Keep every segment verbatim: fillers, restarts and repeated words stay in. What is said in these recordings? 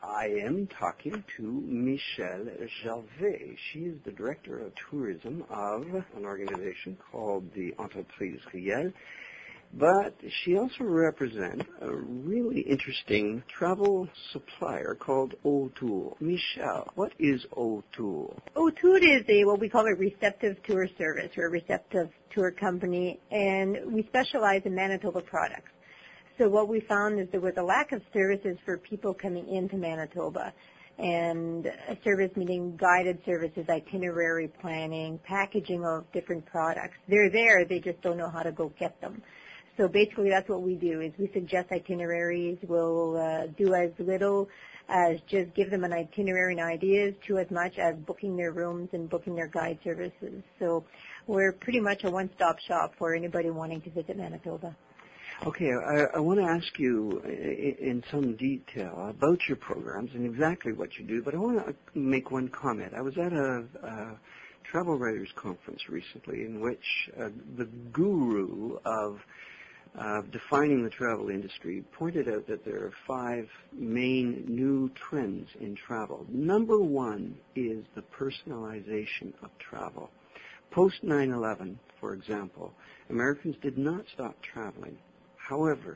I am talking to Michelle Gervais. She is the Director of Tourism of an organization called the Entreprise Riel, but she also represents a really interesting travel supplier called Autour. Michelle, what is Autour? Autour is a what we call a receptive tour service. We're a receptive tour company, and we specialize in Manitoba products. So what we found is there was a lack of services for people coming into Manitoba, and a service meaning guided services, itinerary planning, packaging of different products. They're there, they just don't know how to go get them. So basically that's what we do, is we suggest itineraries. We'll uh, do as little as just give them an itinerary and ideas to as much as booking their rooms and booking their guide services. So we're pretty much a one-stop shop for anybody wanting to visit Manitoba. Okay, I, I want to ask you in some detail about your programs and exactly what you do, but I want to make one comment. I was at a, a travel writers conference recently in which uh, the guru of uh, defining the travel industry pointed out that there are five main new trends in travel. Number one is the personalization of travel. Post nine eleven, for example, Americans did not stop traveling. However,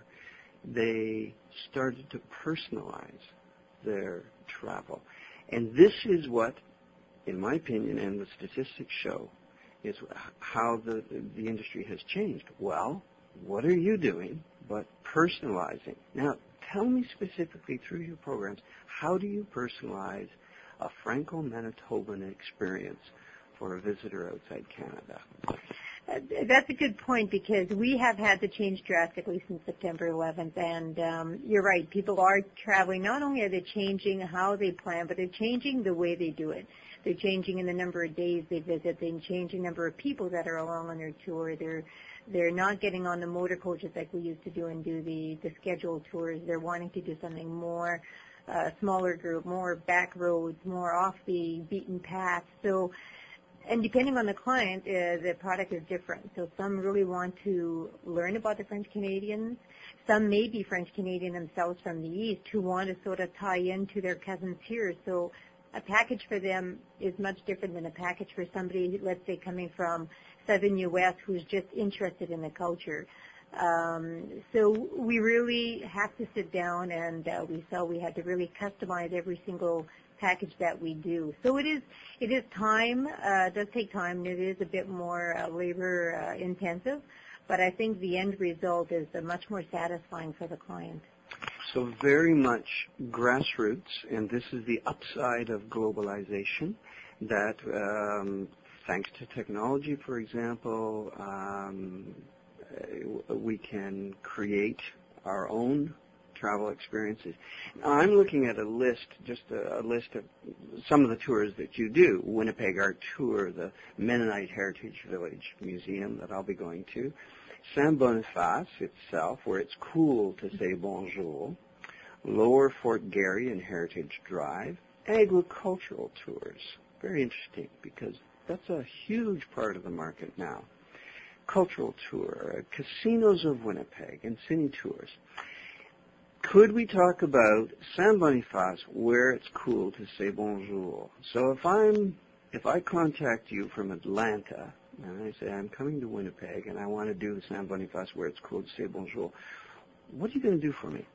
they started to personalize their travel. And this is what, in my opinion, and the statistics show, is how the, the industry has changed. Well, what are you doing but personalizing? Now, tell me specifically through your programs, how do you personalize a Franco-Manitoban experience for a visitor outside Canada? Uh, that's a good point, because we have had to change drastically since September eleventh, and um, you're right, people are traveling. Not only are they changing how they plan, but they're changing the way they do it. They're changing in the number of days they visit, they're changing the number of people that are along on their tour. They're they're not getting on the motor coaches like we used to do and do the, the scheduled tours. They're wanting to do something more, uh, smaller group, more back roads, more off the beaten path. So And depending on the client, uh, the product is different. So some really want to learn about the French Canadians. Some may be French Canadian themselves from the East who want to sort of tie into their cousins here. So a package for them is much different than a package for somebody, let's say, coming from Southern U S who's just interested in the culture. Um, so we really have to sit down, and uh, we saw we had to really customize every single package that we do. So it is it is time, uh, it does take time, and it is a bit more uh, labor uh, intensive, but I think the end result is uh, much more satisfying for the client. So very much grassroots, and this is the upside of globalization, that um, thanks to technology, for example, um, we can create our own travel experiences. Now, I'm looking at a list, just a, a list of some of the tours that you do. Winnipeg Art Tour, the Mennonite Heritage Village Museum that I'll be going to, Saint-Boniface itself, where it's cool to say bonjour, Lower Fort Garry and Heritage Drive, agricultural tours. Very interesting, because that's a huge part of the market now. Cultural tour, Casinos of Winnipeg, and cine tours. Could we talk about Saint-Boniface, where it's cool to say bonjour? So if I'm, if I contact you from Atlanta, and I say I'm coming to Winnipeg and I want to do Saint-Boniface, where it's cool to say bonjour, what are you going to do for me?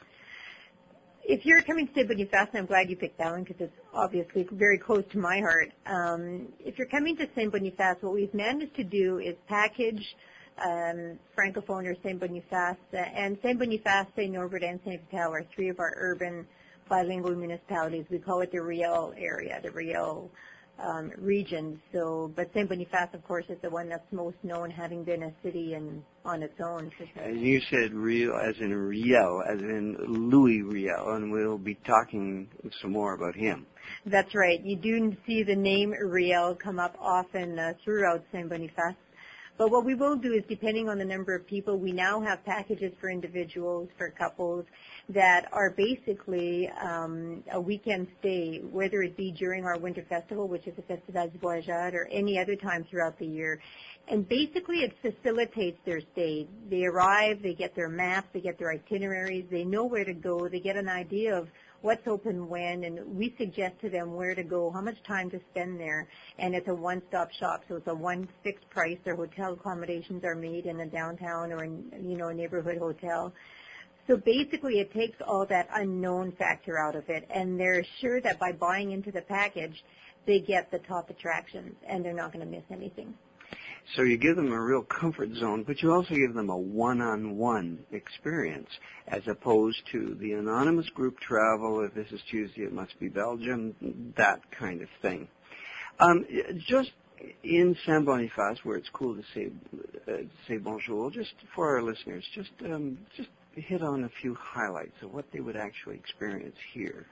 If you're coming to Saint-Boniface, and I'm glad you picked that one because it's obviously very close to my heart. Um, if you're coming to Saint-Boniface, what we've managed to do is package um, Francophone or Saint-Boniface, uh, and Saint-Boniface, Saint-Norbert, and Saint-Vital are three of our urban bilingual municipalities. We call it the Riel area, the Riel um, region. So, but Saint-Boniface, of course, is the one that's most known, having been a city in, on its own. And you said Riel as in Riel, as in Louis Riel, and we'll be talking some more about him. That's right. You do see the name Riel come up often uh, throughout Saint-Boniface. But what we will do is, depending on the number of people, we now have packages for individuals, for couples, that are basically um, a weekend stay, whether it be during our winter festival, which is the Festival du Voyageur, or any other time throughout the year. And basically it facilitates their stay. They arrive, they get their maps, they get their itineraries, they know where to go, they get an idea of what's open when, and we suggest to them where to go, how much time to spend there, and it's a one-stop shop, so it's a one fixed price. Their hotel accommodations are made in a downtown or in, you know, a neighborhood hotel. So basically it takes all that unknown factor out of it, and they're sure that by buying into the package, they get the top attractions, and they're not going to miss anything. So you give them a real comfort zone, but you also give them a one-on-one experience, as opposed to the anonymous group travel. If this is Tuesday, it must be Belgium, that kind of thing. Um, just in Saint-Boniface, where it's cool to say uh, say bonjour, just for our listeners, just um, just hit on a few highlights of what they would actually experience here.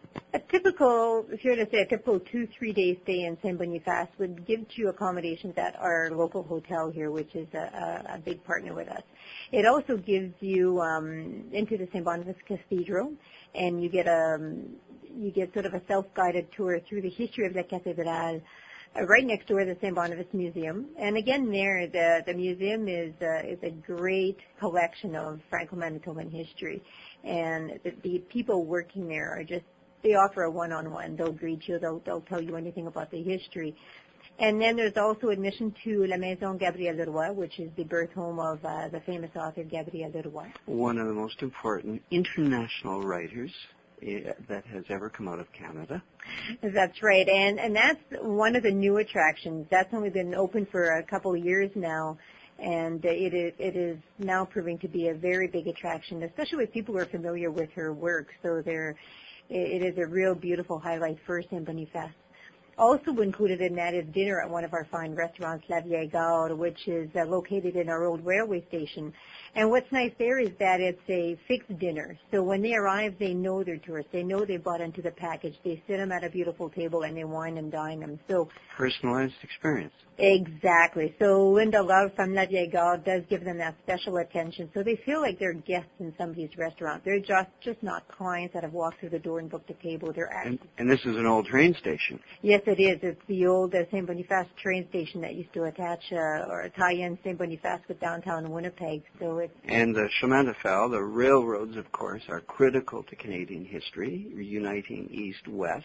A typical, if you were to say a typical two, three-day stay in Saint-Boniface would give you accommodations at our local hotel here, which is a, a, a big partner with us. It also gives you um, into the Saint-Boniface Cathedral, and you get a you get sort of a self-guided tour through the history of the Cathedral. Uh, right next door, the Saint Boniface Museum, and again there, the the museum is uh, is a great collection of Franco-Manitoban history, and the, the people working there are just, they offer a one-on-one. They'll greet you, they'll they'll tell you anything about the history, and then there's also admission to La Maison Gabriel Leroy, which is the birth home of uh, the famous author Gabriel Leroy. One of the most important international writers that has ever come out of Canada. That's right, and and that's one of the new attractions. That's only been open for a couple of years now, and it is it is now proving to be a very big attraction, especially with people who are familiar with her work. So there, it is a real beautiful highlight for Saint-Boniface. Also included in that is dinner at one of our fine restaurants, La Vieille Gare, which is uh, located in our old railway station. And what's nice there is that it's a fixed dinner. So when they arrive, they know they're tourists. They know they bought into the package. They sit them at a beautiful table and they wine and dine them. So personalized experience. Exactly. So Linda Love from La Vieille Gare does give them that special attention. So they feel like they're guests in somebody's restaurant. They're just just not clients that have walked through the door and booked a table. They're actually. And, and this is an old train station. Yes, it is. It's the old uh, Saint Boniface train station that used to attach uh, or tie in Saint Boniface with downtown Winnipeg. So it's. And the chemin de fer, the railroads, of course, are critical to Canadian history, reuniting East-West.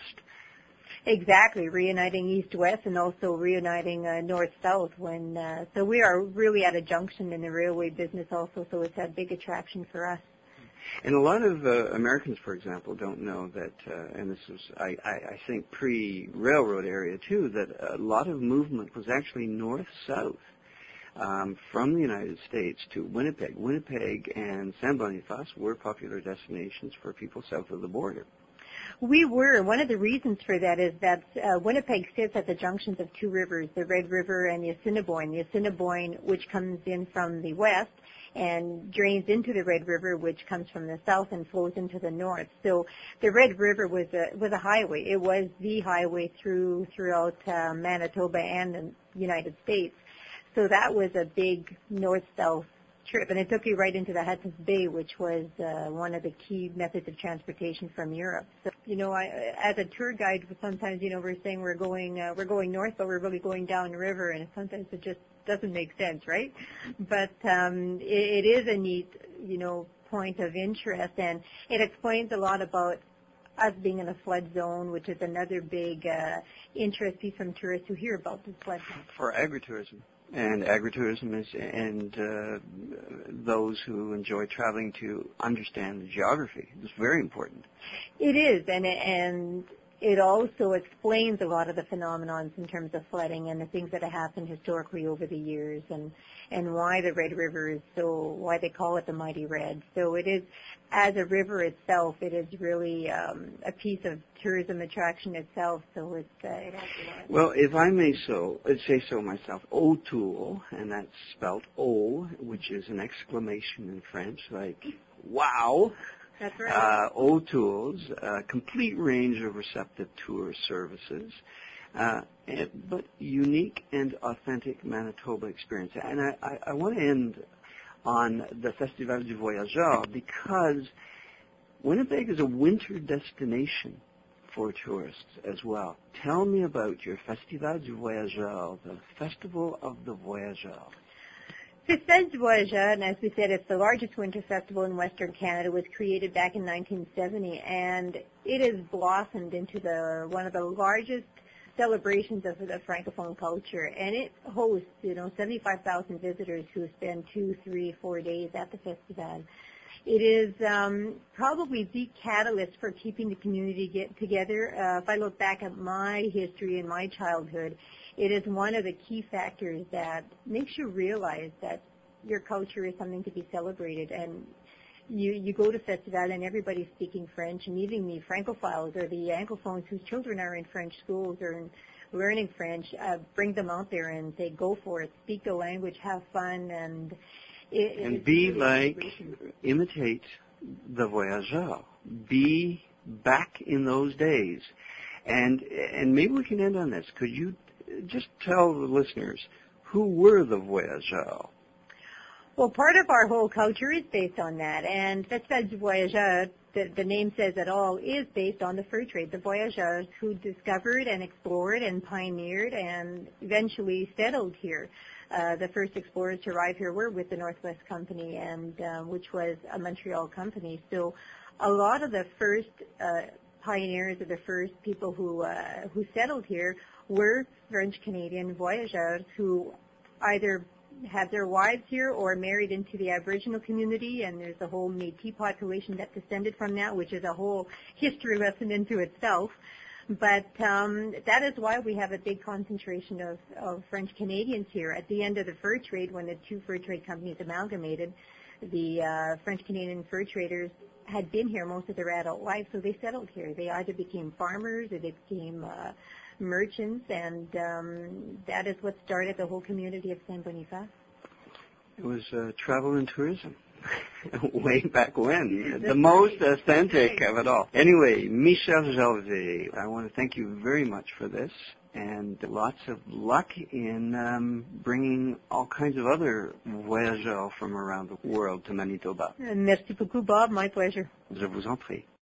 Exactly, reuniting East-West and also reuniting uh, North-South. When uh, so we are really at a junction in the railway business also, so it's a big attraction for us. And a lot of uh, Americans, for example, don't know that, uh, and this was, I, I, I think, pre-railroad area too, that a lot of movement was actually north-south um, from the United States to Winnipeg. Winnipeg and Saint Boniface were popular destinations for people south of the border. We were. One of the reasons for that is that uh, Winnipeg sits at the junctions of two rivers, the Red River and the Assiniboine. The Assiniboine, which comes in from the west and drains into the Red River, which comes from the south and flows into the north. So the Red River was a was a highway. It was the highway through throughout uh, Manitoba and the United States. So that was a big north-south trip, and it took you right into the Hudson's Bay, which was uh, one of the key methods of transportation from Europe. So, you know, I, as a tour guide, sometimes, you know, we're saying we're going uh, we're going north, but we're really going downriver, and sometimes it just doesn't make sense, right? But um, it, it is a neat, you know, point of interest, and it explains a lot about us being in a flood zone, which is another big uh, interest piece from tourists who hear about the flood zone. For agritourism. And agritourism is, and uh, those who enjoy traveling to understand the geography is very important. It is, and and it also explains a lot of the phenomenons in terms of flooding and the things that have happened historically over the years, and and why the Red River is so, why they call it the Mighty Red. So it is, as a river itself, it is really um, a piece of tourism attraction itself. So it's uh, it has a lot. Well, if I may so say so myself, O'Toole, and that's spelled O, which is an exclamation in French, like wow. That's right. Uh, O'Toole's, a complete range of receptive tour services, uh, and, but unique and authentic Manitoba experience. And I, I, I want to end on the Festival du Voyageur because Winnipeg is a winter destination for tourists as well. Tell me about your Festival du Voyageur, the Festival of the Voyageur. Festival du Voyageur, and as we said, it's the largest winter festival in Western Canada, was created back in nineteen seventy, and it has blossomed into the one of the largest celebrations of the Francophone culture, and it hosts, you know, seventy-five thousand visitors who spend two, three, four days at the festival. It is um, probably the catalyst for keeping the community get together. Uh, if I look back at my history and my childhood, it is one of the key factors that makes you realize that your culture is something to be celebrated. And you, you go to festival and everybody's speaking French, and even the Francophiles or the Anglophones whose children are in French schools or in learning French, uh, bring them out there and say, go for it, speak the language, have fun, and it, and be really like, imitate the voyageur. Be back in those days. And and maybe we can end on this. Could you just tell the listeners, who were the voyageurs? Well, part of our whole culture is based on that, and Festival du Voyageur, the, the name says it all, is based on the fur trade. The voyageurs who discovered and explored and pioneered and eventually settled here. Uh, the first explorers to arrive here were with the Northwest Company, and uh, which was a Montreal company. So a lot of the first uh, pioneers or the first people who uh, who settled here were French-Canadian voyageurs who either had their wives here or married into the Aboriginal community, and there's a whole Métis population that descended from that, which is a whole history lesson into itself. But um, that is why we have a big concentration of, of French Canadians here. At the end of the fur trade, when the two fur trade companies amalgamated, the uh, French Canadian fur traders had been here most of their adult life, so they settled here. They either became farmers or they became uh, merchants, and um, that is what started the whole community of Saint Boniface. It was uh, travel and tourism. Way back when. The most authentic of it all. Anyway, Michel Gervais, I want to thank you very much for this, and lots of luck in um, bringing all kinds of other voyageurs from around the world to Manitoba. Merci beaucoup, Bob. My pleasure. Je vous en prie.